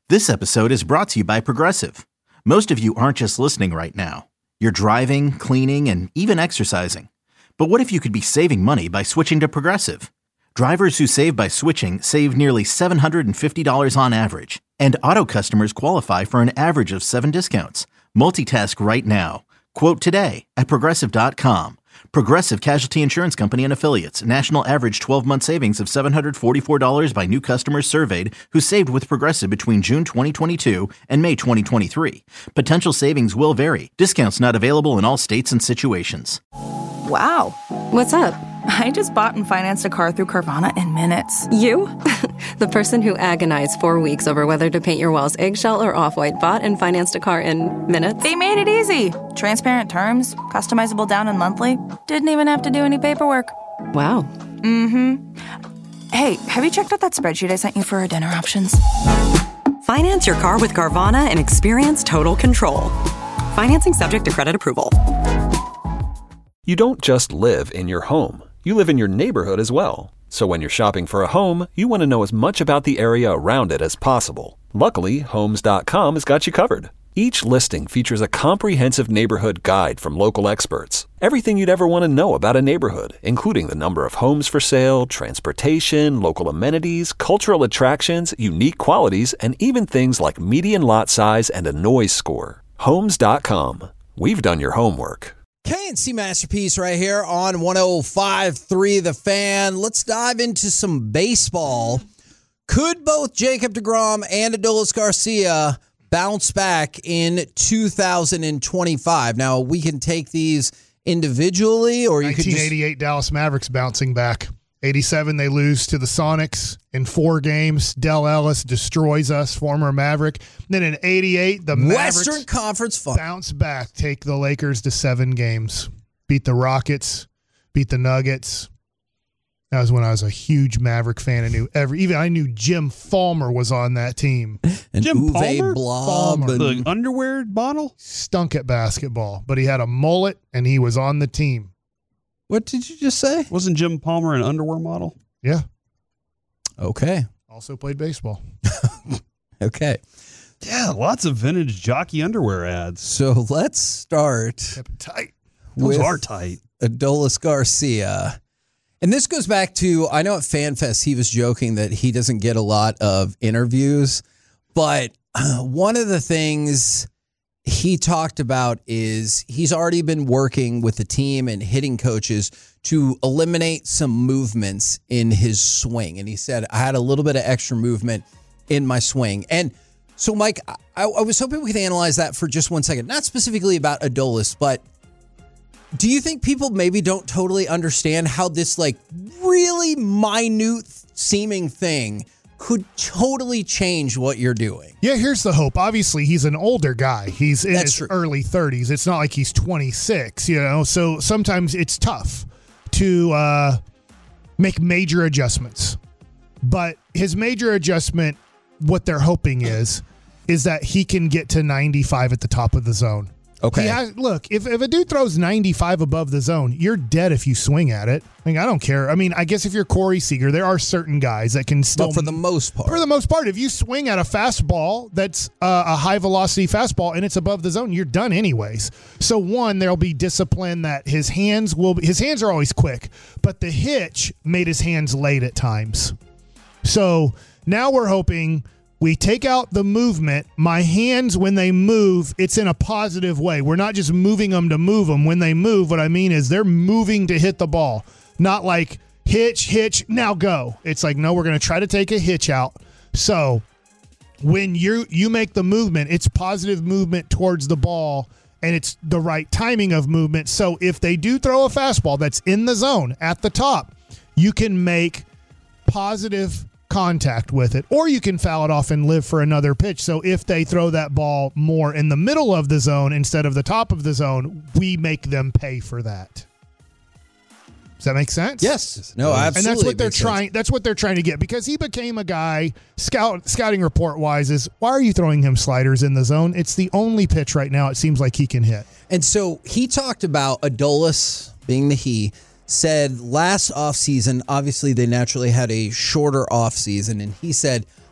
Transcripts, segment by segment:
This episode is brought to you by Progressive. Most of you aren't just listening right now. You're driving, cleaning, and even exercising. But what if you could be saving money by switching to Progressive? Drivers who save by switching save nearly $750 on average. And auto customers qualify for an average of 7 discounts. Multitask right now. Quote today at Progressive.com. Progressive Casualty Insurance Company and Affiliates. National average 12-month savings of $744 by new customers surveyed who saved with Progressive between June 2022 and May 2023. Potential savings will vary. Discounts not available in all states and situations. Wow. What's up? I just bought and financed a car through Carvana in minutes. You? The person who agonized 4 weeks over whether to paint your walls eggshell or off-white bought and financed a car in minutes? They made it easy. Transparent terms, customizable down and monthly. Didn't even have to do any paperwork. Wow. Mm-hmm. Hey, have you checked out that spreadsheet I sent you for our dinner options? Finance your car with Carvana and experience total control. Financing subject to credit approval. You don't just live in your home. You live in your neighborhood as well. So when you're shopping for a home, you want to know as much about the area around it as possible. Luckily, Homes.com has got you covered. Each listing features a comprehensive neighborhood guide from local experts. Everything you'd ever want to know about a neighborhood, including the number of homes for sale, transportation, local amenities, cultural attractions, unique qualities, and even things like median lot size and a noise score. Homes.com. We've done your homework. K&C Masterpiece right here on 105.3 The Fan. Let's dive into some baseball. Could both Jacob deGrom and Adolis Garcia bounce back in 2025? Now, we can take these individually, or you could just... 1988 Dallas Mavericks bouncing back. 87, they lose to the Sonics in 4 games. Del Ellis destroys us, former Maverick. Then in 88, the Mavericks Western Conference Final bounce back, take the Lakers to 7 games. Beat the Rockets, beat the Nuggets. That was when I was a huge Maverick fan. I knew Jim Fulmer was on that team. And Jim Uwe Palmer? Blom. The underwear bottle? Stunk at basketball, but he had a mullet and he was on the team. What did you just say? Wasn't Jim Palmer an underwear model? Yeah. Okay. Also played baseball. Okay. Yeah, lots of vintage jockey underwear ads. So let's start Kept it tight. Those with are tight. Adolis Garcia. And this goes back to, I know at FanFest he was joking that he doesn't get a lot of interviews, but one of the things he talked about is he's already been working with the team and hitting coaches to eliminate some movements in his swing. And he said, I had a little bit of extra movement in my swing. And so, Mike, I was hoping we could analyze that for just 1 second. Not specifically about Adolis, but do you think people maybe don't totally understand how this like really minute seeming thing could totally change what you're doing? Yeah, here's the hope. Obviously, he's an older guy. He's in That's his true. early 30s. It's not like he's 26, so sometimes it's tough to make major adjustments. But his major adjustment, what they're hoping is that he can get to 95 at the top of the zone. Okay. Look, if a dude throws 95 above the zone, you're dead if you swing at it. I don't care. I mean, I guess if you're Corey Seager, there are certain guys that can still... But for the most part. If you swing at a fastball that's a high-velocity fastball and it's above the zone, you're done anyways. So, one, there'll be discipline that his hands are always quick, but the hitch made his hands late at times. So, now we're hoping... We take out the movement. My hands, when they move, it's in a positive way. We're not just moving them to move them. When they move, what I mean is they're moving to hit the ball. Not like hitch, now go. It's like, no, we're going to try to take a hitch out. So when you make the movement, it's positive movement towards the ball, and it's the right timing of movement. So if they do throw a fastball that's in the zone at the top, you can make positive contact with it, or you can foul it off and live for another pitch. So if they throw that ball more in the middle of the zone instead of the top of the zone, we make them pay for that. Does that make sense? Yes. No, absolutely. And that's what they're trying. That's what they're trying to get, because he became a guy. Scouting report wise, is why are you throwing him sliders in the zone? It's the only pitch right now it seems like he can hit. And so he talked about Adolis being the he. Said last offseason, obviously they naturally had a shorter offseason, and he said,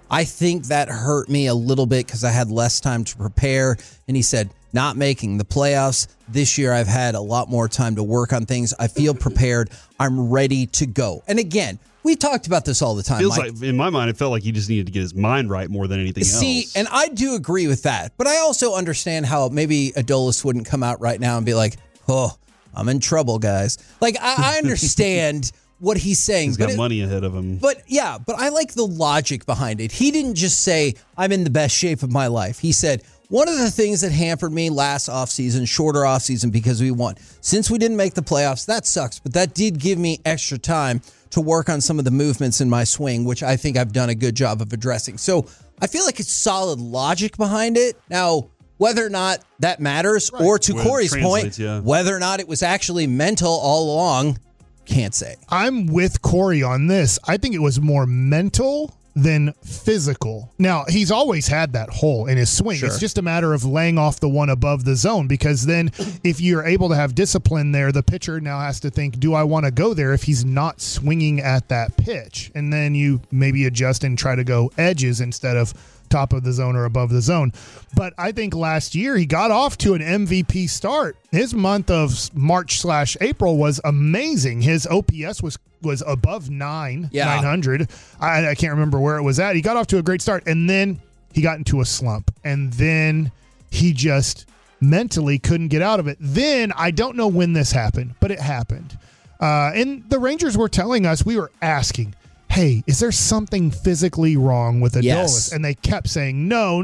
I think that hurt me a little bit because I had less time to prepare. And he said, not making the playoffs. This year, I've had a lot more time to work on things. I feel prepared. I'm ready to go. And again, we talked about this all the time. Feels like, in my mind, it felt like he just needed to get his mind right more than anything else. See, and I do agree with that. But I also understand how maybe Adolis wouldn't come out right now and be like, oh, I'm in trouble, guys. Like, I understand what he's saying. He's got money ahead of him. But I like the logic behind it. He didn't just say, I'm in the best shape of my life. He said, one of the things that hampered me last offseason, shorter offseason because we won. Since we didn't make the playoffs, that sucks. But that did give me extra time to work on some of the movements in my swing, which I think I've done a good job of addressing. So I feel like it's solid logic behind it. Now, whether or not that matters, or to Corey's point, whether or not it was actually mental all along, can't say. I'm with Corey on this. I think it was more mental than physical. Now, he's always had that hole in his swing. Sure. It's just a matter of laying off the one above the zone, because then if you're able to have discipline there, the pitcher now has to think, do I want to go there if he's not swinging at that pitch? And then you maybe adjust and try to go edges instead of top of the zone or above the zone. But I think last year he got off to an MVP start. His month of March/April was amazing. His OPS was above 900. I can't remember where it was at. He got off to a great start, and then he got into a slump, and then he just mentally couldn't get out of it. Then I don't know when this happened, but it happened. And the Rangers were telling us, we were asking, hey, is there something physically wrong with Adolis? Yes. And they kept saying, no.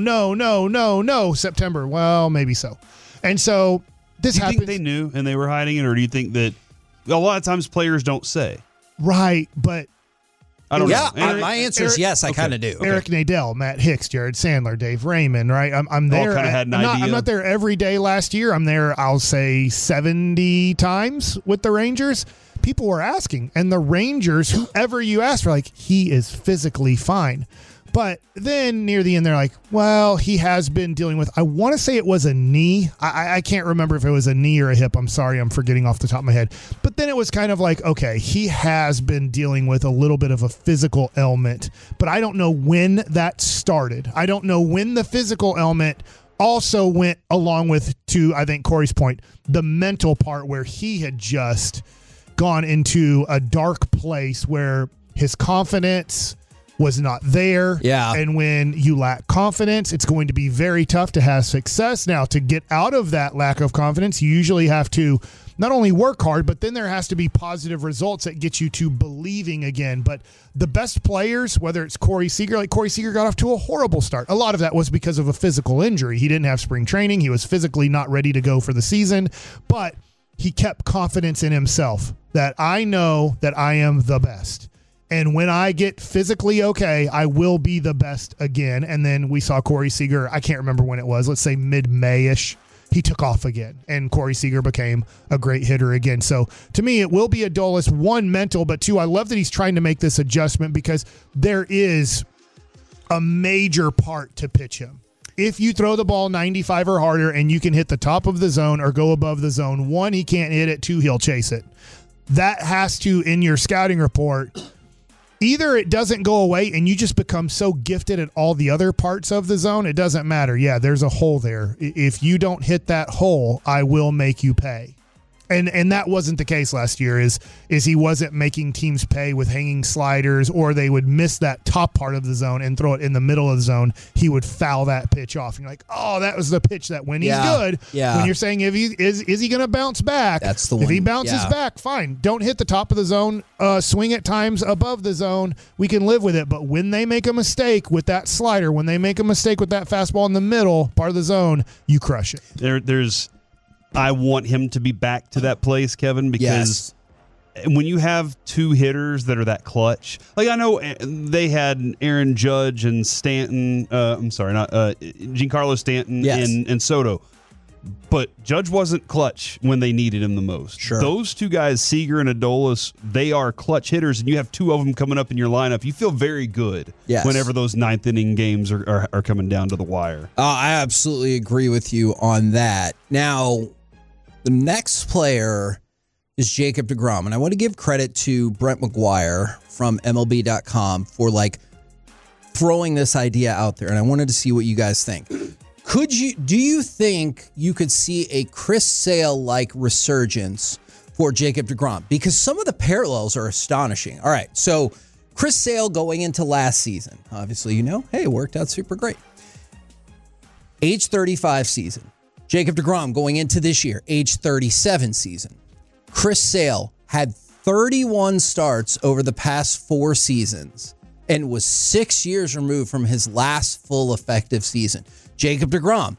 September, well, maybe so. And so this happens. Do you think they knew and they were hiding it, or do you think that a lot of times players don't say? Right, but I don't know. My answer is yes, I kind of do. Eric Nadel, Matt Hicks, Jared Sandler, Dave Raymond, right? I'm there. All kind of had an idea. I'm not there every day last year. I'm there, I'll say, 70 times with the Rangers. People were asking, and the Rangers, whoever you asked, were like, he is physically fine. But then near the end, they're like, well, he has been dealing with, I want to say it was a knee. I can't remember if it was a knee or a hip. I'm sorry, I'm forgetting off the top of my head. But then it was kind of like, okay, he has been dealing with a little bit of a physical ailment, but I don't know when that started. I don't know when the physical ailment also went along with, to, I think, Corey's point, the mental part where he had just gone into a dark place where his confidence was not there. Yeah. And when you lack confidence, it's going to be very tough to have success. Now, to get out of that lack of confidence, you usually have to not only work hard, but then there has to be positive results that get you to believing again. But the best players, whether it's Corey Seager, like Corey Seager got off to a horrible start. A lot of that was because of a physical injury. He didn't have spring training. He was physically not ready to go for the season, but he kept confidence in himself that I know that I am the best. And when I get physically okay, I will be the best again. And then we saw Corey Seager, I can't remember when it was, let's say mid-May-ish, he took off again. And Corey Seager became a great hitter again. So to me, it will be Adolis, one, mental, but two, I love that he's trying to make this adjustment because there is a major part to pitch him. If you throw the ball 95 or harder and you can hit the top of the zone or go above the zone, one, he can't hit it, two, he'll chase it. That has to, in your scouting report, either it doesn't go away and you just become so gifted at all the other parts of the zone, it doesn't matter. Yeah, there's a hole there. If you don't hit that hole, I will make you pay. And that wasn't the case last year, is he wasn't making teams pay with hanging sliders, or they would miss that top part of the zone and throw it in the middle of the zone. He would foul that pitch off. And you're like, oh, that was the pitch that when he's good. Yeah. When you're saying if he is he going to bounce back? That's the one. If he bounces back, fine. Don't hit the top of the zone. Swing at times above the zone. We can live with it. But when they make a mistake with that slider, when they make a mistake with that fastball in the middle part of the zone, you crush it. I want him to be back to that place, Kevin, because when you have two hitters that are that clutch, like I know they had Aaron Judge and Stanton. Giancarlo Stanton and Soto, but Judge wasn't clutch when they needed him the most. Sure. Those two guys, Seager and Adolis, they are clutch hitters, and you have two of them coming up in your lineup. You feel very good whenever those ninth inning games are coming down to the wire. I absolutely agree with you on that. Now, the next player is Jacob deGrom, and I want to give credit to Brent McGuire from MLB.com for throwing this idea out there, and I wanted to see what you guys think. Do you think you could see a Chris Sale-like resurgence for Jacob deGrom? Because some of the parallels are astonishing. All right, so Chris Sale going into last season, obviously, hey, it worked out super great. Age 35 season. Jacob deGrom going into this year, age 37 season. Chris Sale had 31 starts over the past 4 seasons and was 6 years removed from his last full effective season. Jacob deGrom,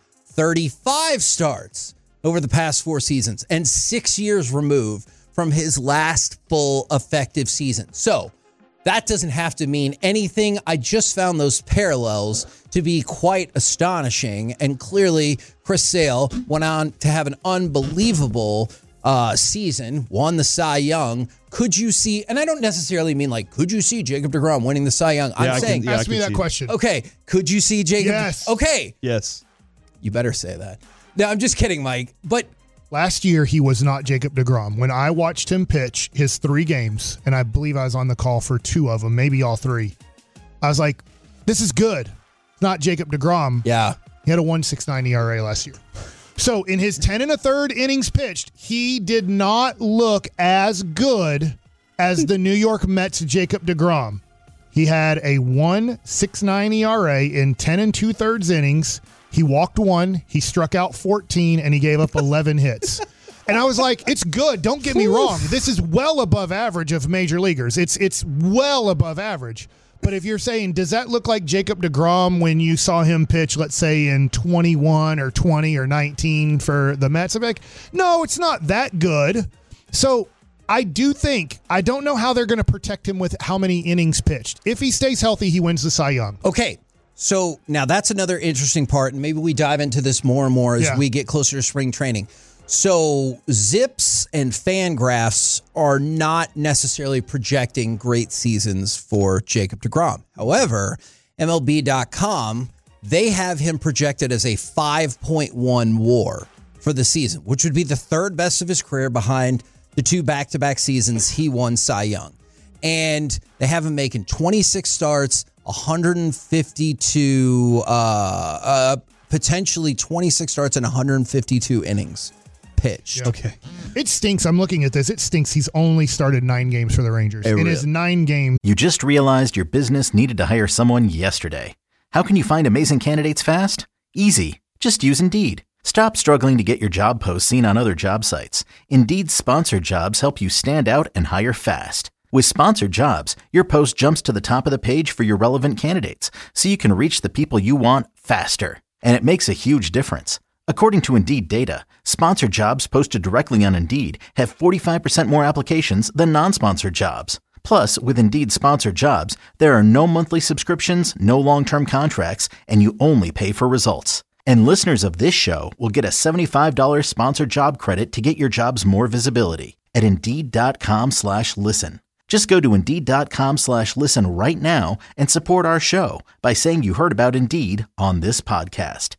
35 starts over the past 4 seasons and 6 years removed from his last full effective season. So that doesn't have to mean anything. I just found those parallels to be quite astonishing. And clearly, Chris Sale went on to have an unbelievable season, won the Cy Young. Could you see, and I don't necessarily mean could you see Jacob deGrom winning the Cy Young? I'm saying. Ask me that question. Okay. Could you see Jacob? Yes. Okay. Yes. You better say that. No, I'm just kidding, Mike. But last year, he was not Jacob deGrom. When I watched him pitch his 3 games, and I believe I was on the call for 2 of them, maybe all 3, I was like, this is good. It's not Jacob deGrom. Yeah. He had a 1.69 ERA last year. So in his 10 1/3 innings pitched, he did not look as good as the New York Mets' Jacob deGrom. He had a 1.69 ERA in 10 2/3 innings. He walked 1, he struck out 14, and he gave up 11 hits. And I was like, it's good. Don't get me wrong. This is well above average of major leaguers. It's well above average. But if you're saying, does that look like Jacob deGrom when you saw him pitch, let's say in 21 or 20 or 19 for the Mets? I'm like, no, it's not that good. So I don't know how they're going to protect him with how many innings pitched. If he stays healthy, he wins the Cy Young. Okay. So now that's another interesting part, and maybe we dive into this more and more as we get closer to spring training. So Zips and Fangraphs are not necessarily projecting great seasons for Jacob deGrom. However, MLB.com, they have him projected as a 5.1 WAR for the season, which would be the 3rd best of his career behind the 2 back-to-back seasons he won Cy Young. And they have him making 26 starts, 152, potentially 26 starts and 152 innings pitched. Yeah. Okay. It stinks. I'm looking at this. It stinks. He's only started 9 games for the Rangers. In his 9 games. You just realized your business needed to hire someone yesterday. How can you find amazing candidates fast? Easy. Just use Indeed. Stop struggling to get your job posts seen on other job sites. Indeed's sponsored jobs help you stand out and hire fast. With sponsored jobs, your post jumps to the top of the page for your relevant candidates, so you can reach the people you want faster. And it makes a huge difference. According to Indeed data, sponsored jobs posted directly on Indeed have 45% more applications than non-sponsored jobs. Plus, with Indeed sponsored jobs, there are no monthly subscriptions, no long-term contracts, and you only pay for results. And listeners of this show will get a $75 sponsored job credit to get your jobs more visibility at Indeed.com/listen. Just go to Indeed.com/listen right now and support our show by saying you heard about Indeed on this podcast.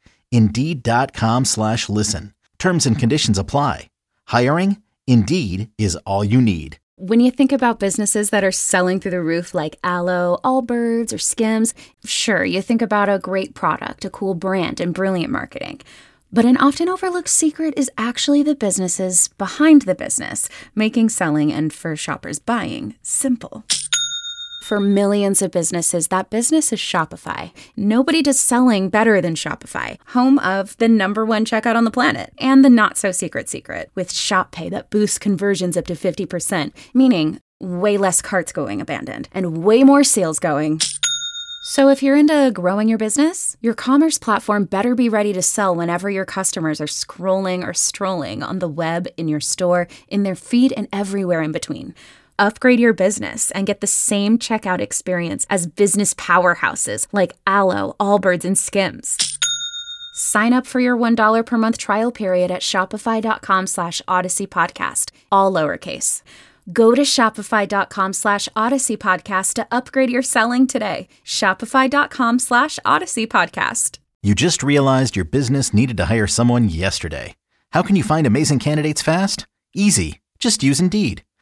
Indeed.com/listen. Terms and conditions apply. Hiring? Indeed is all you need. When you think about businesses that are selling through the roof like Aloe, Allbirds, or Skims, sure, you think about a great product, a cool brand, and brilliant marketing. But an often overlooked secret is actually the businesses behind the business, making selling and for shoppers buying simple. For millions of businesses, that business is Shopify. Nobody does selling better than Shopify, home of the #1 checkout on the planet and the not-so-secret secret with Shop Pay that boosts conversions up to 50%, meaning way less carts going abandoned and way more sales going. So if you're into growing your business, your commerce platform better be ready to sell whenever your customers are scrolling or strolling on the web, in your store, in their feed, and everywhere in between. Upgrade your business and get the same checkout experience as business powerhouses like Aloe, Allbirds, and Skims. Sign up for your $1 per month trial period at shopify.com/Odyssey Podcast, all lowercase. Go to shopify.com/Odyssey Podcast to upgrade your selling today. Shopify.com/Odyssey Podcast. You just realized your business needed to hire someone yesterday. How can you find amazing candidates fast? Easy. Just use Indeed.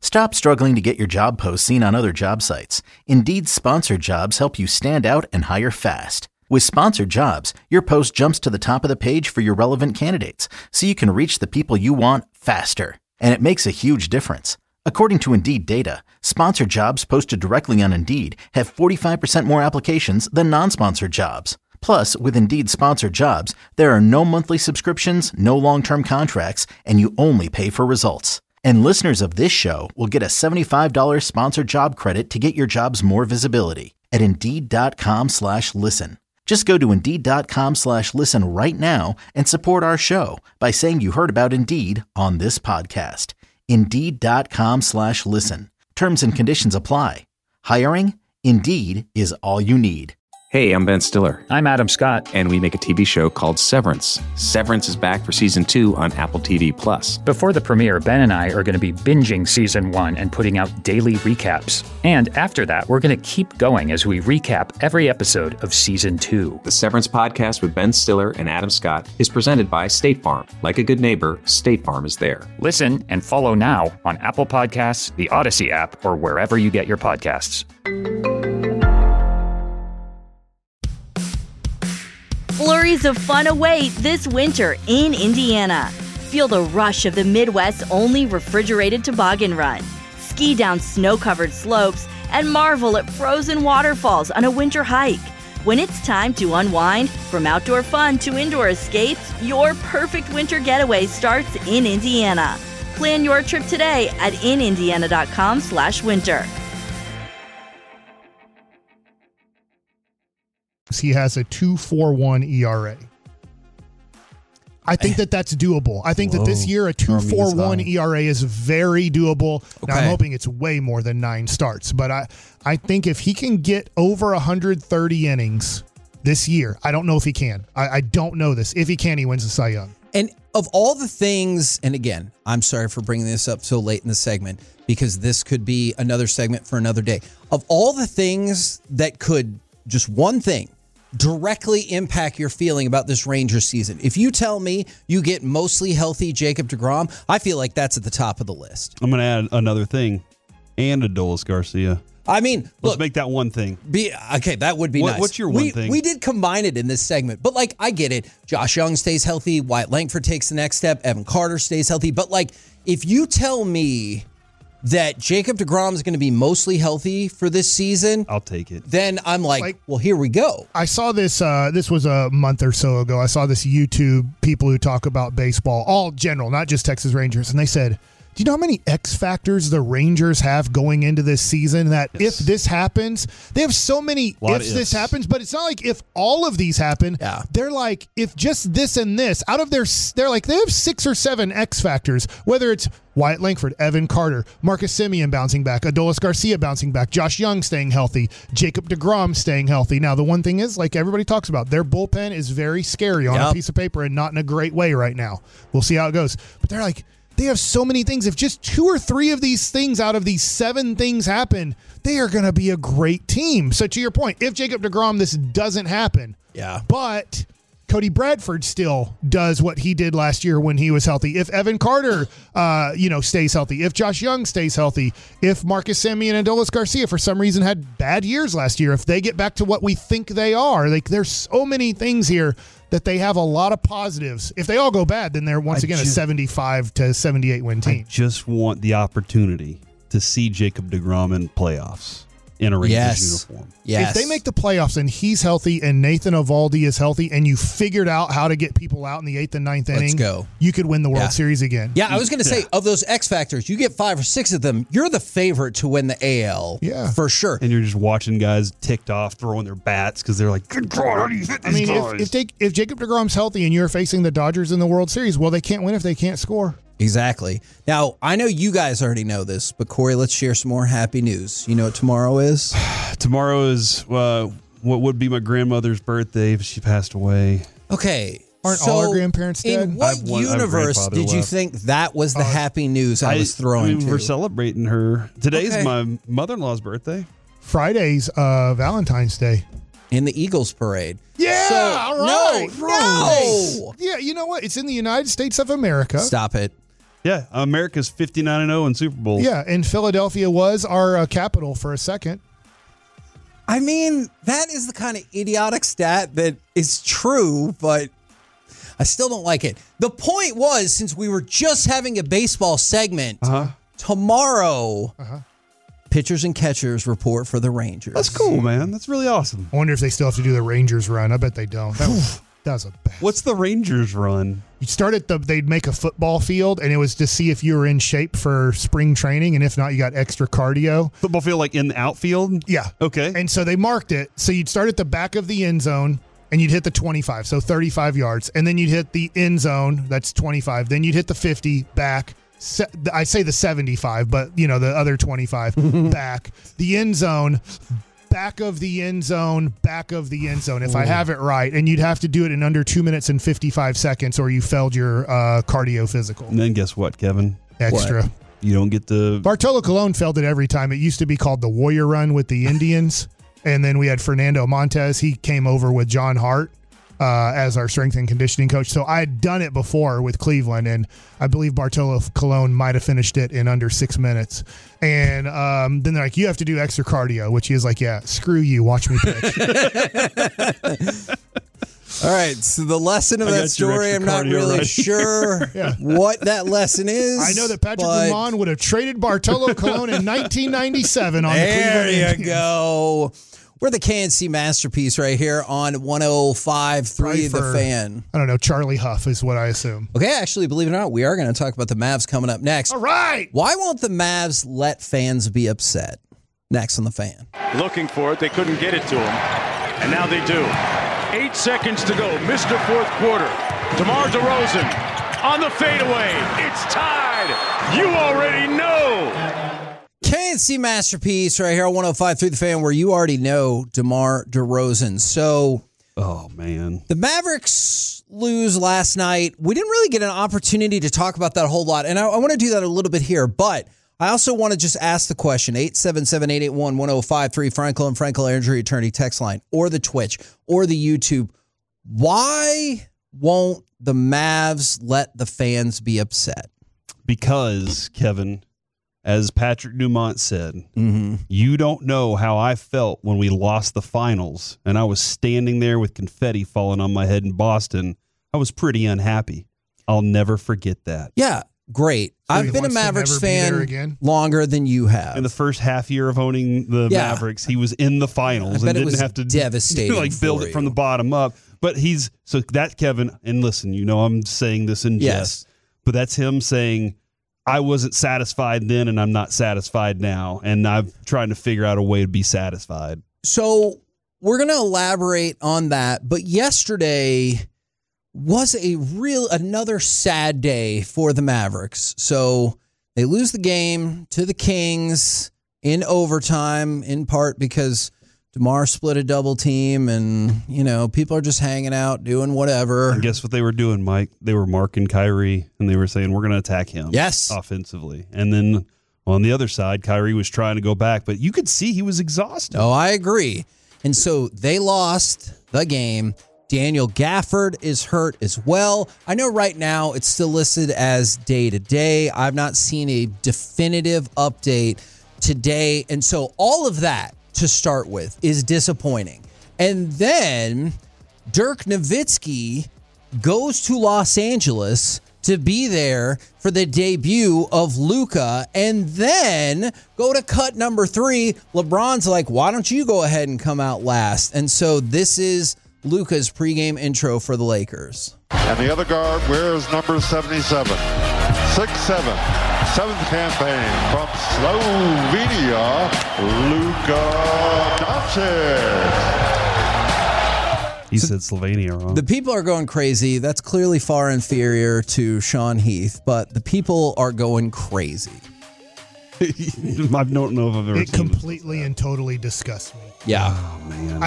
Stop struggling to get your job posts seen on other job sites. Indeed's sponsored jobs help you stand out and hire fast. With sponsored jobs, your post jumps to the top of the page for your relevant candidates, so you can reach the people you want faster. And it makes a huge difference. According to Indeed data, sponsored jobs posted directly on Indeed have 45% more applications than non-sponsored jobs. Plus, with Indeed sponsored jobs, there are no monthly subscriptions, no long-term contracts, and you only pay for results. And listeners of this show will get a $75 sponsored job credit to get your jobs more visibility at Indeed.com/listen. Just go to Indeed.com/listen right now and support our show by saying you heard about Indeed on this podcast. Indeed.com/listen. Terms and conditions apply. Hiring? Indeed is all you need. Hey, I'm Ben Stiller. I'm Adam Scott. And we make a TV show called Severance. Severance is back for season 2 on Apple TV+. Before the premiere, Ben and I are going to be binging season 1 and putting out daily recaps. And after that, we're going to keep going as we recap every episode of season 2. The Severance podcast with Ben Stiller and Adam Scott is presented by State Farm. Like a good neighbor, State Farm is there. Listen and follow now on Apple Podcasts, the Odyssey app, or wherever you get your podcasts. Flurries of fun await this winter in Indiana. Feel the rush of the Midwest's only refrigerated toboggan run. Ski down snow-covered slopes and marvel at frozen waterfalls on a winter hike. When it's time to unwind, from outdoor fun to indoor escapes, your perfect winter getaway starts in Indiana. Plan your trip today at inindiana.com/winter. He has a 2.41 ERA. I think that's doable. I think that this year a 2.41 ERA is very doable. Okay. Now, I'm hoping it's way more than 9 starts, but I think if he can get over 130 innings this year, I don't know if he can. I don't know this. If he can, he wins the Cy Young. And of all the things, and again, I'm sorry for bringing this up so late in the segment, because this could be another segment for another day. Of all the things that could, just one thing, directly impact your feeling about this Rangers season. If you tell me you get mostly healthy Jacob deGrom, I feel like that's at the top of the list. I'm going to add another thing, and Adolis Garcia. I mean, let's make that one thing. Okay, that would be nice. What's your one thing? We did combine it in this segment, but I get it. Josh Young stays healthy. Wyatt Langford takes the next step. Evan Carter stays healthy. But if you tell me that Jacob deGrom is going to be mostly healthy for this season, I'll take it. Then I'm well, here we go. I saw this, this was a month or so ago. I saw this YouTube people who talk about baseball, all general, not just Texas Rangers. And they said, do you know how many X factors the Rangers have going into this season that if this happens, they have so many ifs this happens, but it's not like if all of these happen. Yeah. They're like, if just this and this, out of they're like, they have 6 or 7 X factors, whether it's Wyatt Langford, Evan Carter, Marcus Semien bouncing back, Adolis Garcia bouncing back, Josh Young staying healthy, Jacob deGrom staying healthy. Now, the one thing is, like everybody talks about, their bullpen is very scary on a piece of paper and not in a great way right now. We'll see how it goes. But they're like, they have so many things. If just 2 or 3 of these things out of these 7 things happen, they are going to be a great team. So to your point, if Jacob deGrom, this doesn't happen. Yeah. But Cody Bradford still does what he did last year when he was healthy. If Evan Carter, stays healthy. If Josh Young stays healthy. If Marcus Semien and Adolis Garcia for some reason had bad years last year. If they get back to what we think they are. There's so many things here that they have a lot of positives. If they all go bad, then they're once again a 75 to 78 win team. I just want the opportunity to see Jacob deGrom in playoffs in a Rangers uniform. If they make the playoffs and he's healthy and Nathan Eovaldi is healthy and you figured out how to get people out in the 8th and 9th inning, you could win the World Series again. Yeah, I was going to say, of those X factors, you get 5 or 6 of them, you're the favorite to win the AL. Yeah. For sure. And you're just watching guys ticked off throwing their bats because they're like, good God, how do you hit these guys? If Jacob deGrom's healthy and you're facing the Dodgers in the World Series, well, they can't win if they can't score. Exactly. Now, I know you guys already know this, but Corey, let's share some more happy news. You know what tomorrow is? Tomorrow is what would be my grandmother's birthday if she passed away. Okay. Aren't all our grandparents dead? In what universe did you think that was the happy news I was throwing to? We're celebrating her. Today's my mother-in-law's birthday. Friday's Valentine's Day. In the Eagles parade. Yeah, all right. No. Yeah, you know what? It's in the United States of America. Stop it. Yeah, America's 59-0 in Super Bowls. Yeah, and Philadelphia was our capital for a second. I mean, that is the kind of idiotic stat that is true, but I still don't like it. The point was, since we were just having a baseball segment, tomorrow, pitchers and catchers report for the Rangers. That's cool, man. That's really awesome. I wonder if they still have to do the Rangers run. I bet they don't. That was a bad. What's the Rangers run? You start at they'd make a football field, and it was to see if you were in shape for spring training, and if not, you got extra cardio. Football field like in the outfield? Yeah. Okay. And so they marked it. So you'd start at the back of the end zone, and you'd hit the 25, so 35 yards. And then you'd hit the end zone, that's 25. Then you'd hit the 50 back. I say the 75, but, the other 25 back. The end zone, back of the end zone, back of the end zone, if I have it right. And you'd have to do it in under 2 minutes and 55 seconds or you failed your cardio physical. And then guess what, Kevin? Extra. What? You don't get the... Bartolo Colon failed it every time. It used to be called the Warrior Run with the Indians. And then we had Fernando Montes. He came over with John Hart as our strength and conditioning coach. So I had done it before with Cleveland, and I believe Bartolo Colon might have finished it in under 6 minutes. And then they're like, you have to do extra cardio, which he is like, yeah, screw you. Watch me pitch. All right, so the lesson of that story, I'm not really sure what that lesson is. I know that Patrick Lamont would have traded Bartolo Colon in 1997 on the Cleveland Indians. There you go. We're the KNC Masterpiece right here on 105.3 The Fan. I don't know, Charlie Huff is what I assume. Okay, actually, believe it or not, we are going to talk about the Mavs coming up next. All right. Why won't the Mavs let fans be upset? Next on The Fan. Looking for it, they couldn't get it to him, and now they do. 8 seconds to go, Mr. Fourth Quarter. DeMar DeRozan on the fadeaway. It's tied. You already know. KNC Masterpiece right here on 105.3 The Fan, where you already know DeMar DeRozan. So, oh, man. The Mavericks lose last night. We didn't really get an opportunity to talk about that a whole lot, and I want to do that a little bit here, but I also want to just ask the question, 877-881-1053, Frankel and Frankel Injury Attorney text line, or the Twitch, or the YouTube. Why won't the Mavs let the fans be upset? Because, Kevin, as Patrick Dumont said, you don't know how I felt when we lost the finals, and I was standing there with confetti falling on my head in Boston. I was pretty unhappy. I'll never forget that. Yeah. Great. So I've been a Mavericks fan longer than you have. In the first half year of owning the Mavericks, he was in the finals and didn't have to devastating build it from the bottom up. But that's Kevin. And listen, I'm saying this in jest, but that's him saying, I wasn't satisfied then and I'm not satisfied now. And I'm trying to figure out a way to be satisfied. So we're going to elaborate on that. But yesterday was another sad day for the Mavericks. So they lose the game to the Kings in overtime, in part because DeMar split a double team and, people are just hanging out, doing whatever. And guess what they were doing, Mike? They were marking Kyrie and they were saying, we're going to attack him. Yes. Offensively. And then on the other side, Kyrie was trying to go back, but you could see he was exhausted. Oh, I agree. And so they lost the game. Daniel Gafford is hurt as well. I know right now it's still listed as day-to-day. I've not seen a definitive update today. And so all of that, to start with, is disappointing. And then Dirk Nowitzki goes to Los Angeles to be there for the debut of Luka, and then go to cut number 3. LeBron's like, why don't you go ahead and come out last? And so this is Luka's pregame intro for the Lakers. And the other guard wears number 77. 6'7", 7th campaign from Slovenia, Luka Doncic. He said Slovenia wrong. The people are going crazy. That's clearly far inferior to Sean Heath, but the people are going crazy. I don't know if I've ever seen it. Completely and totally disgusts me. Yeah. Oh, man.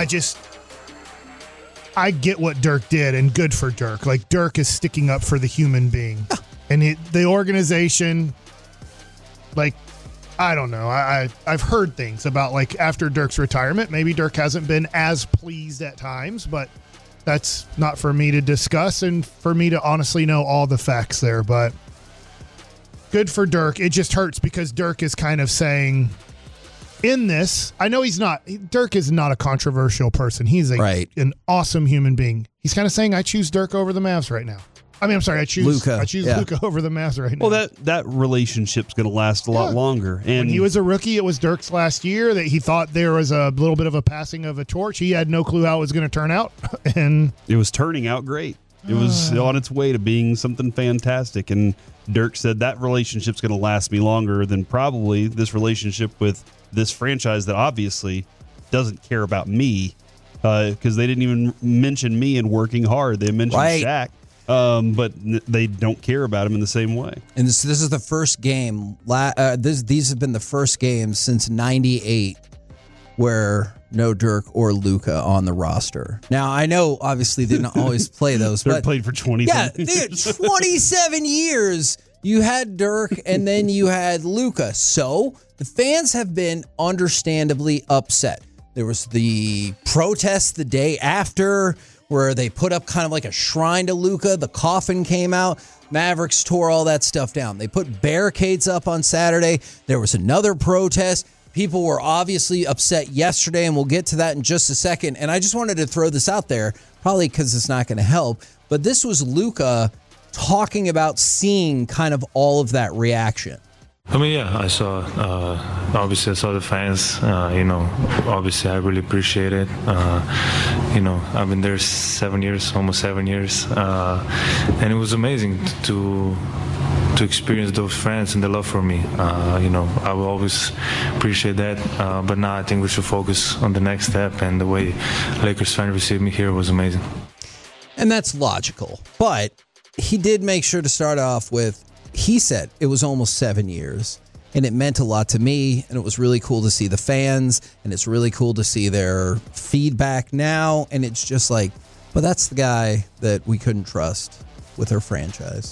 I get what Dirk did, and good for Dirk. Like, Dirk is sticking up for the human being. And the organization, like, I don't know. I've heard things about, like, after Dirk's retirement, maybe Dirk hasn't been as pleased at times, but that's not for me to discuss and for me to honestly know all the facts there. But Good for Dirk. It just hurts because Dirk is kind of saying in this, I know Dirk is not a controversial person. He's an awesome human being. He's kind of saying, I choose Dirk over the Mavs right now. I mean, I'm sorry, I choose Luka over the Mavs right now. Well, that relationship's going to last a lot longer. And when he was a rookie, it was Dirk's last year that he thought there was a little bit of a passing of a torch. He had no clue how it was going to turn out. And it was turning out great. It was on its way to being something fantastic. And Dirk said that relationship's going to last me longer than probably this relationship with this franchise that obviously doesn't care about me because they didn't even mention me and working hard. They mentioned Shaq. But they don't care about him in the same way. And this is the first game. These have been the first games since '98 where no Dirk or Luka on the roster. Now, I know, obviously, they didn't always play those. They're played for 27 years. 27 years. You had Dirk, and then you had Luka. So the fans have been understandably upset. There was the protest the day after where they put up kind of like a shrine to Luka. The coffin came out. Mavericks tore all that stuff down. They put barricades up on Saturday. There was another protest. People were obviously upset yesterday, and we'll get to that in just a second. And I just wanted to throw this out there, probably because it's not going to help, but this was Luka talking about seeing kind of all of that reaction. I mean, yeah, I saw the fans, obviously I really appreciate it. I've been there 7 years, almost 7 years, and it was amazing to experience those fans and the love for me. I will always appreciate that, but now I think we should focus on the next step, and the way Lakers fans received me here was amazing. And that's logical, but he did make sure to start off with, he said it was almost 7 years, and it meant a lot to me, and it was really cool to see the fans, and it's really cool to see their feedback now, and it's just like, but that's the guy that we couldn't trust with our franchise.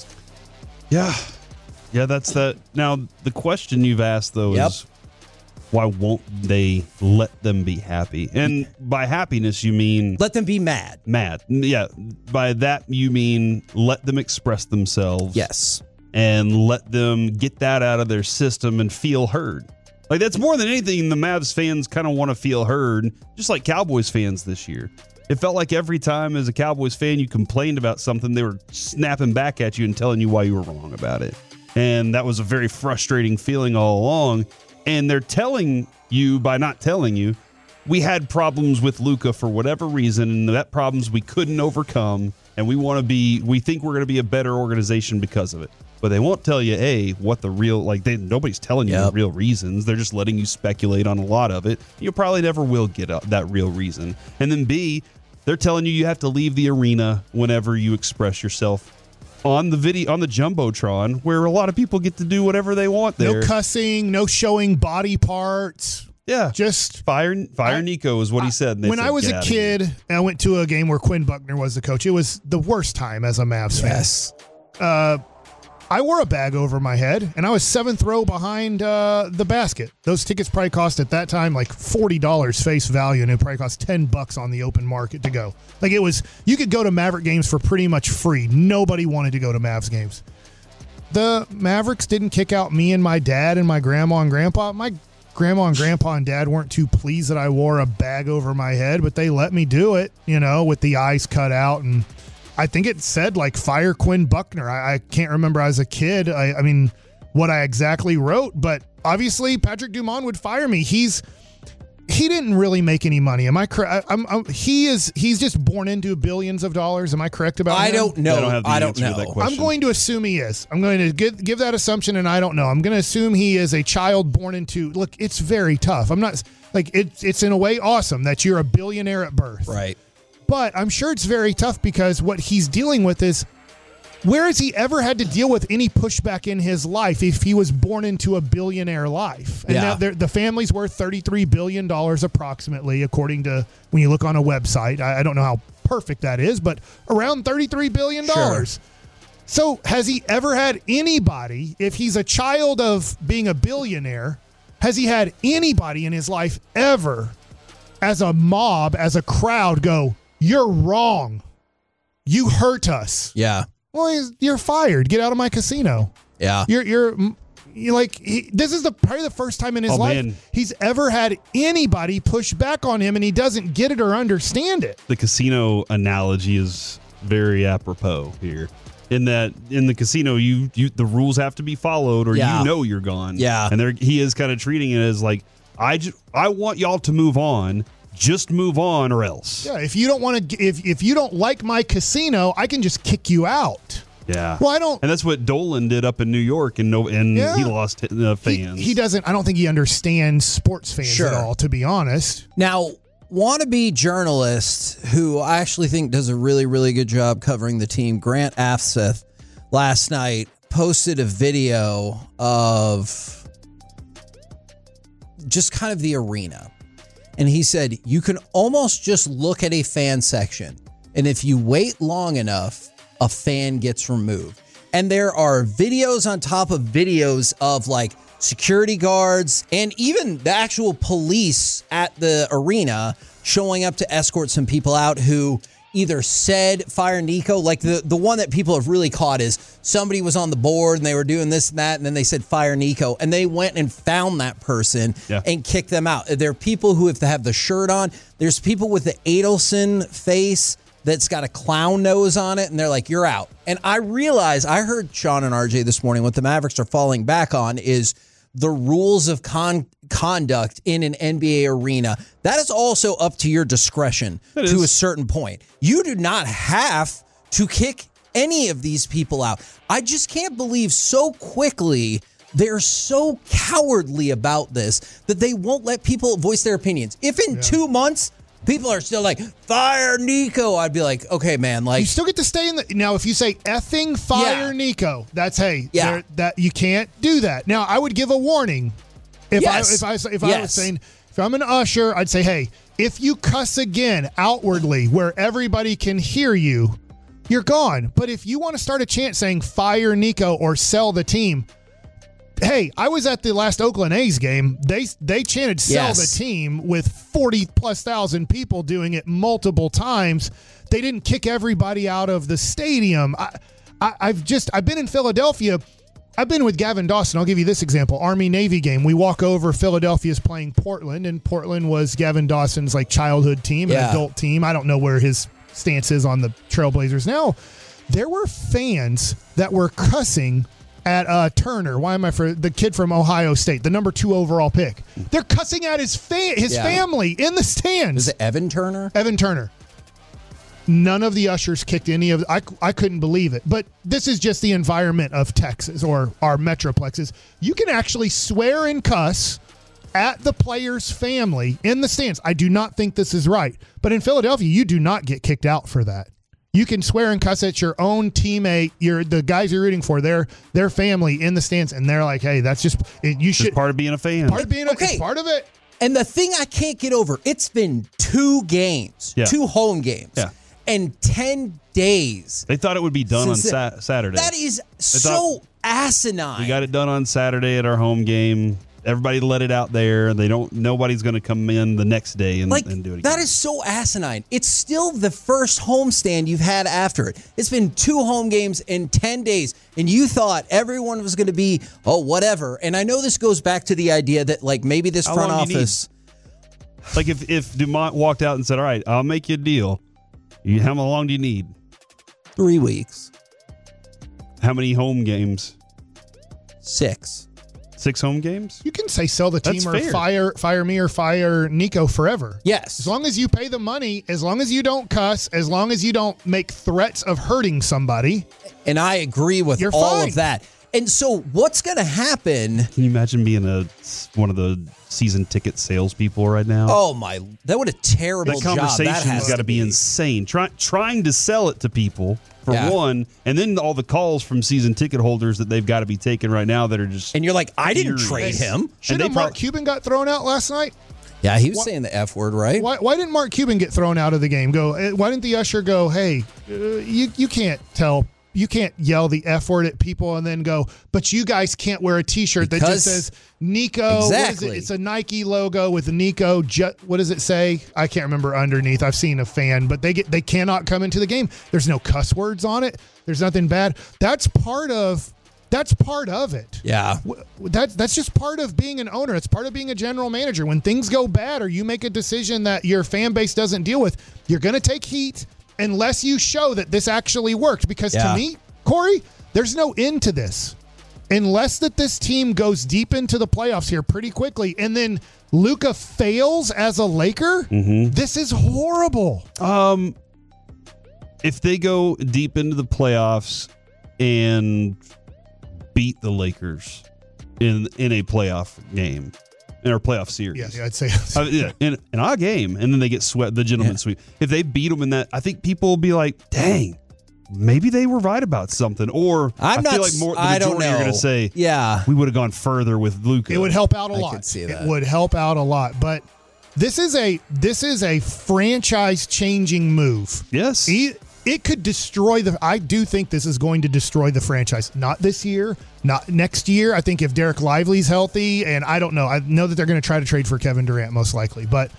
Yeah, that's that. Now, the question you've asked, though, is why won't they let them be happy? And by happiness, you mean... let them be mad. Mad. Yeah. By that, you mean let them express themselves. Yes. And let them get that out of their system and feel heard. Like, that's more than anything, the Mavs fans kind of want to feel heard, just like Cowboys fans this year. It felt like every time as a Cowboys fan you complained about something, they were snapping back at you and telling you why you were wrong about it. And that was a very frustrating feeling all along. And they're telling you, by not telling you, we had problems with Luka for whatever reason, and that problems we couldn't overcome, and we think we're going to be a better organization because of it. But they won't tell you, what the real, nobody's telling you the real reasons. They're just letting you speculate on a lot of it. You probably never will get that real reason. And then B, they're telling you have to leave the arena whenever you express yourself on the video, on the Jumbotron, where a lot of people get to do whatever they want there. No cussing, no showing body parts. Yeah. Just fire Nico is what he said. When I was a kid and I went to a game where Quinn Buckner was the coach, it was the worst time as a Mavs fan. I wore a bag over my head, and I was 7th row behind the basket. Those tickets probably cost at that time like $40 face value, and it probably cost $10 on the open market to go. Like, it was, you could go to Maverick games for pretty much free. Nobody wanted to go to Mavs games. The Mavericks didn't kick out me and my dad and my grandma and grandpa. My grandma and grandpa and dad weren't too pleased that I wore a bag over my head, but they let me do it, with the eyes cut out, and I think it said fire Quinn Buckner. I can't remember as a kid. I mean, what I exactly wrote, but obviously Patrick Dumont would fire me. He didn't really make any money. Am I correct? He's just born into billions of dollars. Am I correct about that? I don't know. I don't know. I'm going to assume he is. I'm going to give that assumption, and I don't know. I'm going to assume he is a child born into. Look, it's very tough. I'm not it's in a way awesome that you're a billionaire at birth, right? But I'm sure it's very tough because what he's dealing with is, where has he ever had to deal with any pushback in his life if he was born into a billionaire life? And now the family's worth $33 billion approximately, according to when you look on a website. I don't know how perfect that is, but around $33 billion. Sure. So has he ever had anybody, if he's a child of being a billionaire, has he had anybody in his life ever, as a mob, as a crowd, go, "You're wrong. You hurt us"? Yeah. Well, you're fired. Get out of my casino. Yeah. You're like, this is probably the first time in his life he's ever had anybody push back on him, and he doesn't get it or understand it. The casino analogy is very apropos here. In that, in the casino, you the rules have to be followed, or you're gone. Yeah, and he is kind of treating it as like, I want y'all to move on. Just move on, or else. Yeah, if you don't want to, if you don't like my casino, I can just kick you out. Yeah. Well, I don't. And that's what Dolan did up in New York, and he lost fans. He doesn't. I don't think he understands sports fans at all, to be honest. Now, wannabe journalist who I actually think does a really, really good job covering the team, Grant Afseth, last night posted a video of just kind of the arena. And he said, you can almost just look at a fan section, and if you wait long enough, a fan gets removed. And there are videos on top of videos of like security guards and even the actual police at the arena showing up to escort some people out who either said fire Nico. Like the one that people have really caught is somebody was on the board and they were doing this and that, and then they said fire Nico, and they went and found that person and kicked them out. There are people who have to have the shirt on. There's people with the Adelson face that's got a clown nose on it, and they're like, you're out. And I heard Sean and RJ this morning, what the Mavericks are falling back on is the rules of conduct in an NBA arena. That is also up to your discretion to a certain point. You do not have to kick any of these people out. I just can't believe so quickly they're so cowardly about this that they won't let people voice their opinions. If in 2 months people are still like, fire Nico, I'd be like, okay, man, like, you still get to stay in the. Now, if you say effing fire Nico, that's that you can't do that. Now, I would give a warning. If I was saying, if I'm an usher, I'd say, hey, if you cuss again outwardly where everybody can hear you, you're gone. But if you want to start a chant saying fire Nico or sell the team, hey, I was at the last Oakland A's game. They chanted sell the team with 40,000+ people doing it multiple times. They didn't kick everybody out of the stadium. I've been in Philadelphia. I've been with Gavin Dawson. I'll give you this example. Army-Navy game. We walk over, Philadelphia's playing Portland, and Portland was Gavin Dawson's like childhood team, an adult team. I don't know where his stance is on the Trailblazers now. There were fans that were cussing at Turner. Why am I for the kid from Ohio State, the number 2 overall pick? They're cussing at his family in the stands. Is it Evan Turner? Evan Turner. None of the ushers kicked any of. I couldn't believe it. But this is just the environment of Texas or our metroplexes. You can actually swear and cuss at the player's family in the stands. I do not think this is right. But in Philadelphia, you do not get kicked out for that. You can swear and cuss at your own teammate, the guys you're rooting for, their family in the stands, and they're like, "Hey, that's just you should." It's part of being a fan. Part of being part of it. And the thing I can't get over, it's been 2 games, 2 home games, and 10 days. They thought it would be done on Saturday. That is so asinine. We got it done on Saturday at our home game. Everybody let it out there. Nobody's going to come in the next day and do it again. That is so asinine. It's still the first homestand you've had after it. It's been 2 home games in 10 days, and you thought everyone was going to be, whatever. And I know this goes back to the idea that like maybe this front office. Like if Dumont walked out and said, all right, I'll make you a deal. How long do you need? 3 weeks. How many home games? 6. 6 home games? You can say sell the team That's or fair. fire me or fire Nico forever. Yes. As long as you pay the money, as long as you don't cuss, as long as you don't make threats of hurting somebody. And I agree with all of that. And so what's going to happen? Can you imagine being one of the season ticket salespeople right now? Oh, that would a terrible job. That conversation's got to be insane. Trying to sell it to people, for one, and then all the calls from season ticket holders that they've got to be taking right now that are just. And you're like, I didn't trade him. Shouldn't Mark Cuban got thrown out last night? Yeah, he was saying the F word, right? Why didn't Mark Cuban get thrown out of the game? Why didn't the usher go, hey, you can't tell. You can't yell the F word at people and then go, but you guys can't wear a T-shirt that just says Nico. Exactly. What is it? It's a Nike logo with Nico. What does it say? I can't remember underneath. I've seen a fan, but they cannot come into the game. There's no cuss words on it. There's nothing bad. That's part of That's part of it. Yeah. That's just part of being an owner. It's part of being a general manager. When things go bad or you make a decision that your fan base doesn't deal with, you're going to take heat unless you show that this actually worked. Because to me, Corey, there's no end to this. Unless that this team goes deep into the playoffs here pretty quickly and then Luka fails as a Laker, this is horrible. If they go deep into the playoffs and beat the Lakers in a playoff game, in our playoff series. Yeah, I'd say in our game, and then they get swept, the gentleman's sweep. If they beat them in that, I think people will be like, dang, maybe they were right about something. Or I feel like more the majority are going to say, we would have gone further with Luka. It would help out a lot. I could see that. It would help out a lot. But this is a franchise-changing move. Yes. It could destroy I do think this is going to destroy the franchise. Not this year, not next year. I think if Derek Lively's healthy, and I don't know. I know that they're going to try to trade for Kevin Durant most likely. But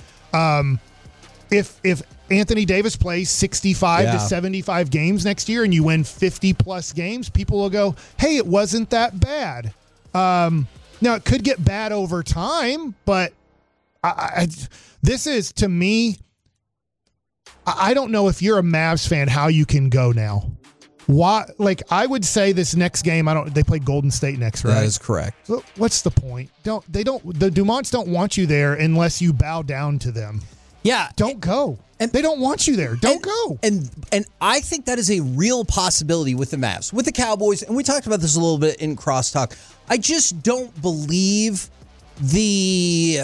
if Anthony Davis plays 65 to 75 games next year and you win 50-plus games, people will go, hey, it wasn't that bad. Now, it could get bad over time, but this is, to me, I don't know if you're a Mavs fan how you can go now. Why? Like, I would say this next game, they play Golden State next, right? That is correct. Well, what's the point? The Dumonts don't want you there unless you bow down to them. Yeah. Don't go. And they don't want you there. Don't go. And I think that is a real possibility with the Mavs. With the Cowboys, and we talked about this a little bit in crosstalk, I just don't believe the,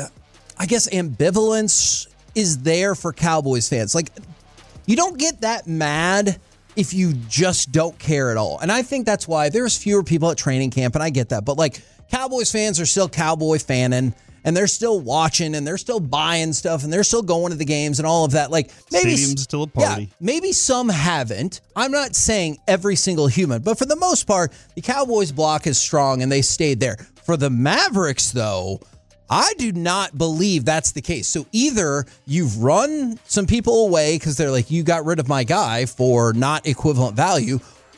ambivalence is there for Cowboys fans. Like, you don't get that mad if you just don't care at all. And I think that's why there's fewer people at training camp, and I get that. But, like, Cowboys fans are still Cowboy fanning, and they're still watching, and they're still buying stuff, and they're still going to the games and all of that. Like, maybe stadium's still a party. Yeah, maybe some haven't. I'm not saying every single human, but for the most part, the Cowboys block is strong, and they stayed there. For the Mavericks, though, I do not believe that's the case. So either you've run some people away because they're like, you got rid of my guy for not equivalent value,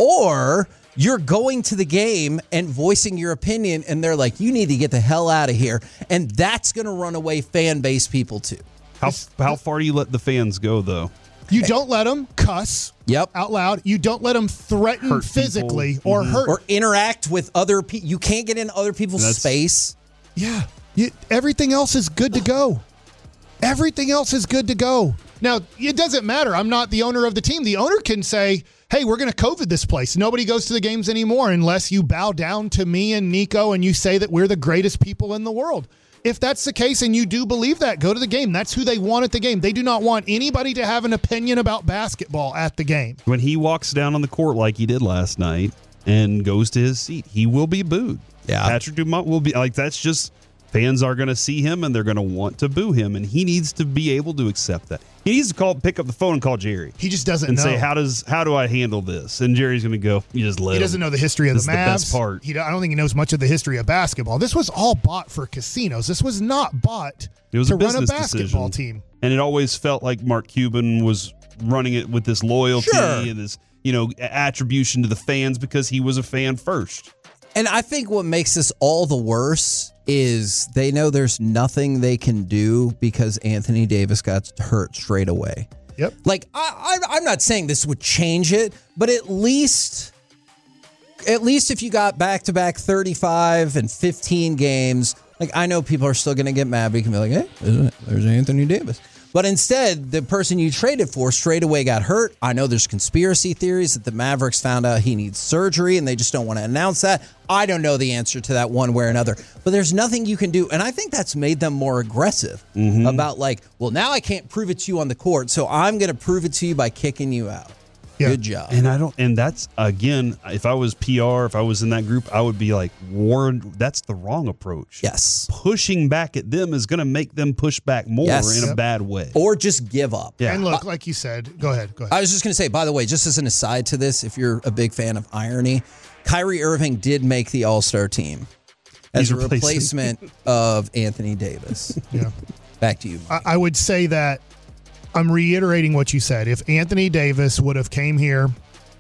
or you're going to the game and voicing your opinion, and they're like, you need to get the hell out of here. And that's going to run away fan base people too. How far do you let the fans go, though? You don't let them cuss out loud. You don't let them threaten hurt physically or hurt. Or interact with other people. You can't get in other people's space. Yeah. Everything else is good to go. Everything else is good to go. Now, it doesn't matter. I'm not the owner of the team. The owner can say, hey, we're going to COVID this place. Nobody goes to the games anymore unless you bow down to me and Nico and you say that we're the greatest people in the world. If that's the case and you do believe that, go to the game. That's who they want at the game. They do not want anybody to have an opinion about basketball at the game. When he walks down on the court like he did last night and goes to his seat, he will be booed. Yeah. Patrick Dumont will be like, that's just, fans are going to see him and they're going to want to boo him, and he needs to be able to accept that. He needs to pick up the phone and call Jerry. He just doesn't and know. say, how do I handle this? And Jerry's going to go, you just let him. He doesn't know the history of the Mavs. This is the best part. I don't think he knows much of the history of basketball. This was all bought for casinos. This was not bought to run a basketball team. And it always felt like Mark Cuban was running it with this loyalty and this, attribution to the fans because he was a fan first. And I think what makes this all the worse is they know there's nothing they can do because Anthony Davis got hurt straight away. Yep. Like, I'm not saying this would change it, but at least if you got back-to-back 35 and 15 games, like, I know people are still going to get mad. But you can be like, hey, there's Anthony Davis. But instead, the person you traded for straight away got hurt. I know there's conspiracy theories that the Mavericks found out he needs surgery and they just don't want to announce that. I don't know the answer to that one way or another. But there's nothing you can do. And I think that's made them more aggressive about like, well, now I can't prove it to you on the court, so I'm going to prove it to you by kicking you out. Yeah. Good job. And that's, again, if I was PR, if I was in that group, I would be like, Warren, that's the wrong approach. Yes. Pushing back at them is going to make them push back more in a bad way. Or just give up. Yeah. And look, like you said, go ahead. I was just going to say, by the way, just as an aside to this, if you're a big fan of irony, Kyrie Irving did make the All-Star team as a replacement of Anthony Davis. Yeah. Back to you, Mike. I would say that I'm reiterating what you said. If Anthony Davis would have came here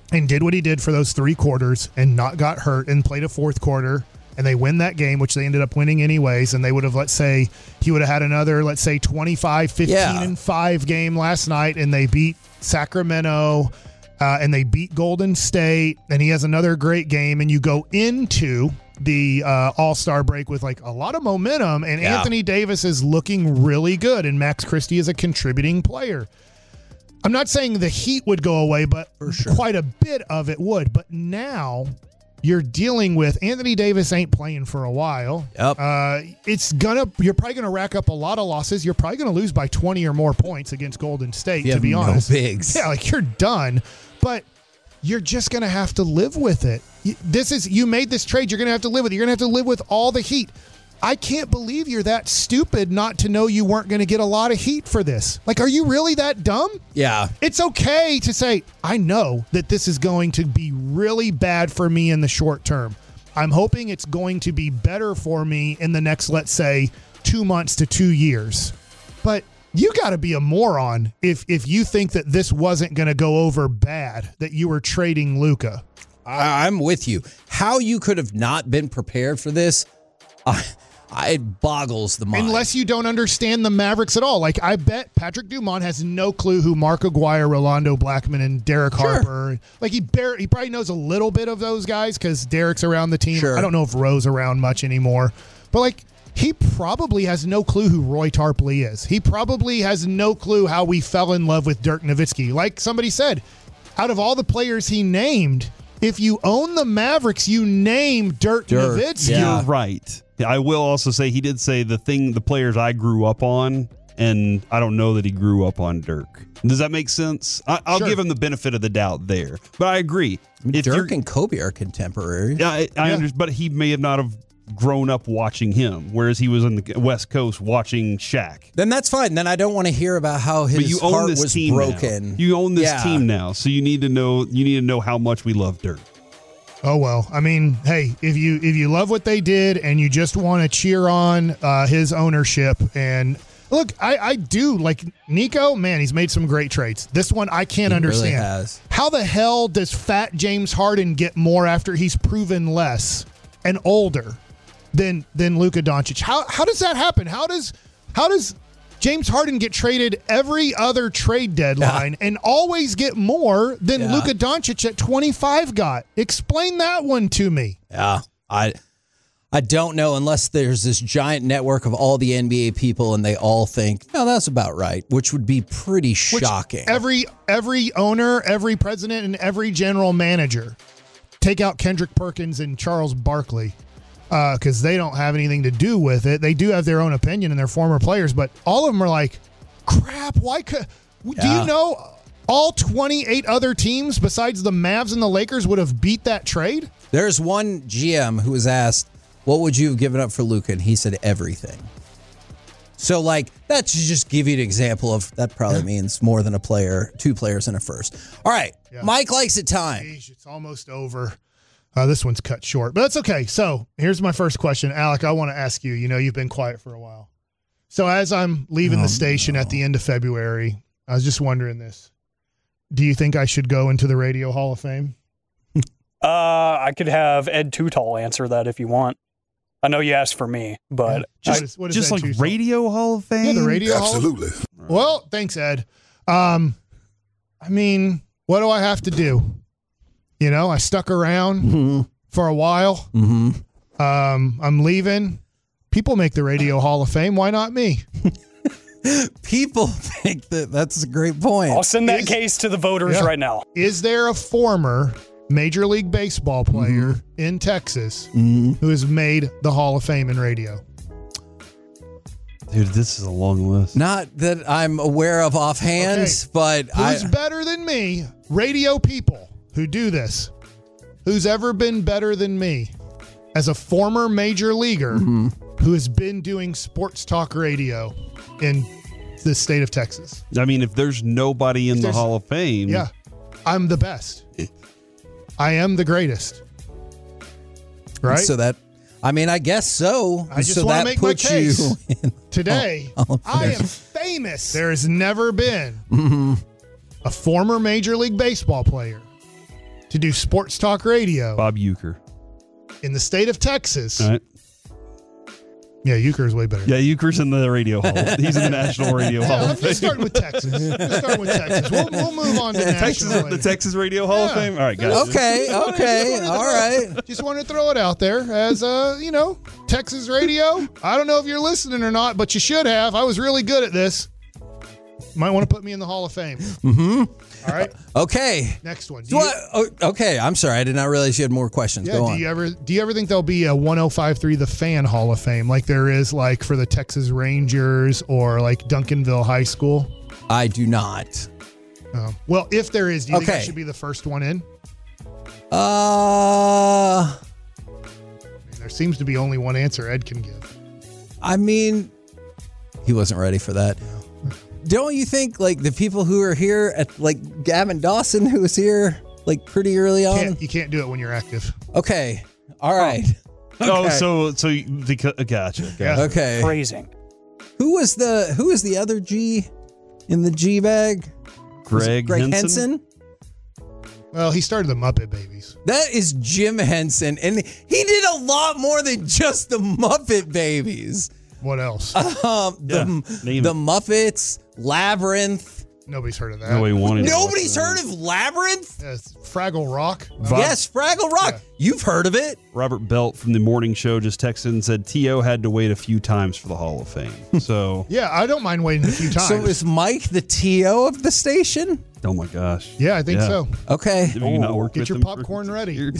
and did what he did for those 3 quarters and not got hurt and played a fourth quarter, and they win that game, which they ended up winning anyways, and they would have, let's say, he would have had another, let's say, 25, 15, and 5 game last night, and they beat Sacramento, and they beat Golden State, and he has another great game, and you go into the All-Star break with like a lot of momentum, and Anthony Davis is looking really good, and Max Christie is a contributing player. I'm not saying the heat would go away, but quite a bit of it would. But now you're dealing with Anthony Davis ain't playing for a while. Yep. You're probably gonna rack up a lot of losses. You're probably gonna lose by 20 or more points against Golden State, to be honest. No bigs. Yeah, like you're done. But you're just gonna have to live with it. You made this trade. You're gonna have to live with it. You're gonna have to live with all the heat. I can't believe you're that stupid not to know you weren't going to get a lot of heat for this. Like, are you really that dumb? Yeah. It's okay to say, I know that this is going to be really bad for me in the short term. I'm hoping it's going to be better for me in the next, let's say, 2 months to 2 years. But you got to be a moron if you think that this wasn't going to go over bad, that you were trading Luka. I'm with you. How you could have not been prepared for this, it boggles the mind. Unless you don't understand the Mavericks at all. Like, I bet Patrick Dumont has no clue who Mark Aguirre, Rolando Blackman, and Derek Harper. Like, he probably knows a little bit of those guys because Derek's around the team. I don't know if Roe's around much anymore. But, like, he probably has no clue who Roy Tarpley is. He probably has no clue how we fell in love with Dirk Nowitzki. Like somebody said, out of all the players he named, if you own the Mavericks, you name Dirk Nowitzki. Yeah. You're right. I will also say he did say the players I grew up on, and I don't know that he grew up on Dirk. Does that make sense? I'll give him the benefit of the doubt there. But I agree. Dirk and Kobe are contemporaries. Yeah, I understand, but he may have not have grown up watching him, whereas he was on the West Coast watching Shaq. Then that's fine. Then I don't want to hear about how his heart was broken. Now. You own this team now, so you need to know how much we love Dirk. Oh, well, I mean, hey, if you love what they did and you just want to cheer on his ownership, and look, I do like Nico, man, he's made some great trades. This one I can't understand. Really has. How the hell does fat James Harden get more after he's proven less and older than Luka Doncic? How does that happen? How does James Harden get traded every other trade deadline and always get more than Luka Doncic at 25 got? Explain that one to me. Yeah, I don't know unless there's this giant network of all the NBA people and they all think, no, that's about right, which would be pretty shocking. Every owner, every president, and every general manager, take out Kendrick Perkins and Charles Barkley, because they don't have anything to do with it. They do have their own opinion and they're former players, but all of them are like, crap, why could... Do you know all 28 other teams besides the Mavs and the Lakers would have beat that trade? There's one GM who was asked, what would you have given up for Luka? And he said everything. So, like, that should just give you an example of that probably means more than a player, 2 players and a first. All right, Mike likes it time. It's almost over. This one's cut short, but that's okay. So here's my first question. Alec, I want to ask you, you've been quiet for a while. So as I'm leaving the station at the end of February, I was just wondering this. Do you think I should go into the Radio Hall of Fame? I could have Ed Tootal answer that if you want. I know you asked for me, but what is just Ed like Tootal? Radio Hall of Fame? Yeah, the Radio Hall. Absolutely. Well, thanks, Ed. I mean, what do I have to do? I stuck around for a while. I'm leaving. People make the Radio Hall of Fame. Why not me? People think that's a great point. I'll send that case to the voters right now. Is there a former Major League Baseball player in Texas who has made the Hall of Fame in radio? Dude, this is a long list. Not that I'm aware of offhand, but who's better than me? Radio people who do this. Who's ever been better than me as a former major leaguer who has been doing sports talk radio in the state of Texas? I mean, if there's nobody in the Hall of Fame. Yeah, I'm the best. I am the greatest. Right? So I guess so. I just want to make my case. Today, I am famous. There has never been a former Major League Baseball player to do sports talk radio. Bob Uecker. In the state of Texas. All right. Yeah, Euchre is way better. Yeah, Euchre's in the radio hall. He's in the National Radio Hall I'm of Fame. just starting with Texas. We'll move on to national. The Texas Radio Hall of Fame? All right, guys. Okay. All right. Just want to throw it out there as, Texas radio. I don't know if you're listening or not, but you should have. I was really good at this. Might want to put me in the Hall of Fame. Mm-hmm. All right. Okay. Next one. Okay. I'm sorry. I did not realize you had more questions. Yeah, Go on. Do you ever think there'll be a 105.3 The Fan Hall of Fame like there is like for the Texas Rangers or like Duncanville High School? I do not. Well, if there is, do you think I should be the first one in? There seems to be only one answer Ed can give. I mean, he wasn't ready for that. Don't you think like the people who are here at like Gavin Dawson, who was here like pretty early on? You can't do it when you're active. Okay. All right. Oh, Okay. Gotcha. Okay. Phrasing. Who was the other G in the G bag? Greg Henson? Well, he started the Muppet Babies. That is Jim Henson, and he did a lot more than just the Muppet Babies. What else? The Muppets, Labyrinth. Nobody's heard of that. Nobody's heard of Labyrinth? Yes, Fraggle Rock. Yes, Fraggle Rock. Yeah. You've heard of it. Robert Belt from the morning show just texted and said T.O. had to wait a few times for the Hall of Fame. So yeah, I don't mind waiting a few times. So is Mike the T.O. of the station? Oh my gosh. Yeah, I think so. Okay. Get your popcorn ready.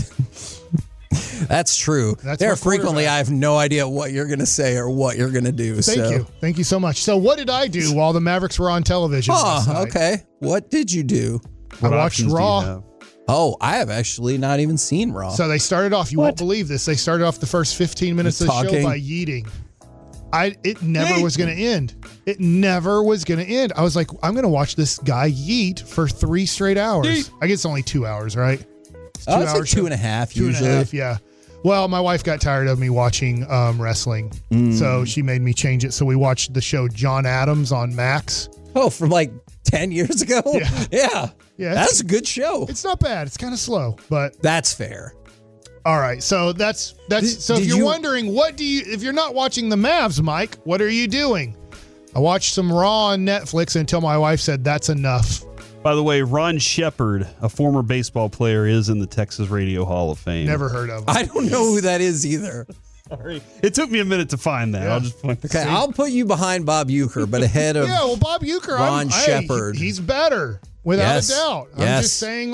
That's true. There frequently I have no idea what you're going to say or what you're going to do. Thank you so much. So what did I do while the Mavericks were on television? Okay. What did you do? I watched Raw. Oh, I have actually not even seen Raw. So they started off, you won't believe this, they started off the first 15 minutes of the show by yeeting. It never was going to end. It never was going to end. I was like, I'm going to watch this guy yeet for 3 straight hours. I guess it's only 2 hours, right? It's like 2.5 usually. 2.5, yeah. Well, my wife got tired of me watching wrestling, so she made me change it. So we watched the show John Adams on Max. Oh, from like 10 years ago? Yeah. That's a good show. It's not bad. It's kind of slow, but that's fair. All right, so that's so if you're wondering if you're not watching the Mavs, Mike, what are you doing? I watched some Raw on Netflix until my wife said that's enough. By the way, Ron Shepard, a former baseball player, is in the Texas Radio Hall of Fame. Never heard of him. I don't know who that is either. Sorry. It took me a minute to find that. Yeah. I'll just point Okay, I'll put you behind Bob Uecker, but ahead of Bob Uecker, Ron Shepard. He's better, without a doubt. I'm just saying,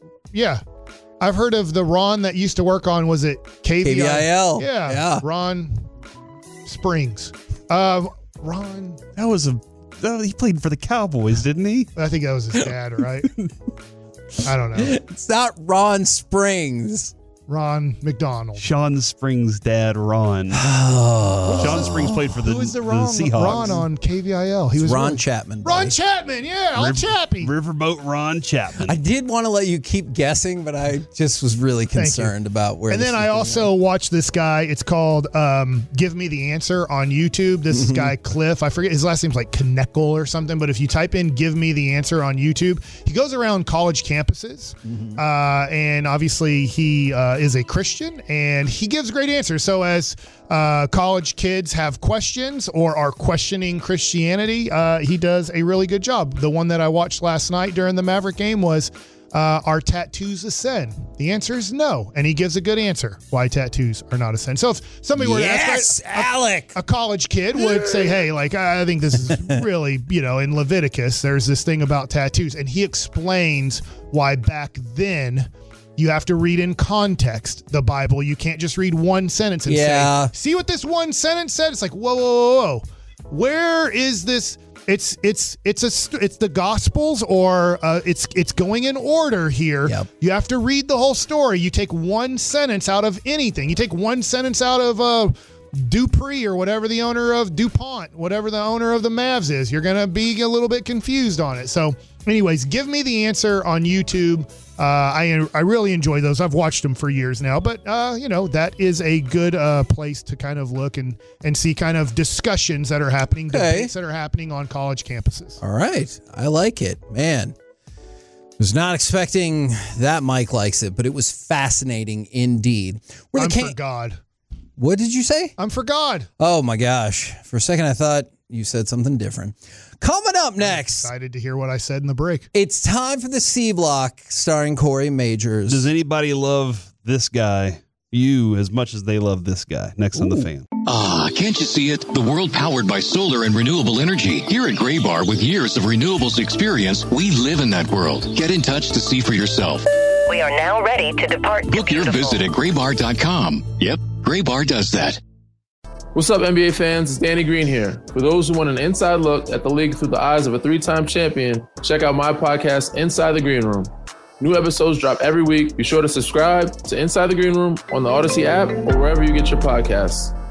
I've heard of the Ron that used to work on, was it KVIL? Yeah. Ron Springs. Ron. He played for the Cowboys, didn't he? I think that was his dad, right? I don't know. It's not Ron Springs. Ron McDonald. Sean Springs' dad, Ron. Sean Springs played for the Seahawks. Ron on KVIL. He was Ron Chapman. Ron Chapman, old Chappie. Riverboat Ron Chapman. I did want to let you keep guessing, but I just was really concerned about where. And then I also watched this guy. It's called Give Me the Answer on YouTube. This guy, Cliff. I forget his last name's like Kneckle or something, but if you type in Give Me the Answer on YouTube, he goes around college campuses. And obviously he is a Christian, and he gives great answers. So as college kids have questions or are questioning Christianity, he does a really good job. The one that I watched last night during the Maverick game was, are tattoos a sin? The answer is no, and he gives a good answer why tattoos are not a sin. So if somebody were to ask, Alec, a college kid would say, hey, I think this is really, in Leviticus, there's this thing about tattoos, and he explains why back then you have to read in context the Bible. You can't just read one sentence and say, see what this one sentence said? It's like, whoa. Where is this? It's the Gospels, or it's going in order here. Yep. You have to read the whole story. You take one sentence out of anything. You take one sentence out of Dupree or whatever the owner of DuPont, whatever the owner of the Mavs is. You're going to be a little bit confused on it. So anyways, Give Me the Answer on YouTube. I really enjoy those. I've watched them for years now, but that is a good place to kind of look and see kind of discussions that are happening, debates that are happening on college campuses. All right. I like it, man. It Was not expecting that Mike likes it, but it was fascinating indeed. I'm for God. What did you say? I'm for God. Oh my gosh. For a second, I thought you said something different. Coming up next. I'm excited to hear what I said in the break. It's time for the C Block starring Corey Majors. Does anybody love this guy, you, as much as they love this guy? Next on The Fan. Ah, can't you see it? The world powered by solar and renewable energy. Here at Graybar, with years of renewables experience, we live in that world. Get in touch to see for yourself. We are now ready to depart. Book your visit at graybar.com. Yep, Graybar does that. What's up, NBA fans? It's Danny Green here. For those who want an inside look at the league through the eyes of a 3-time champion, check out my podcast, Inside the Green Room. New episodes drop every week. Be sure to subscribe to Inside the Green Room on the Odyssey app or wherever you get your podcasts.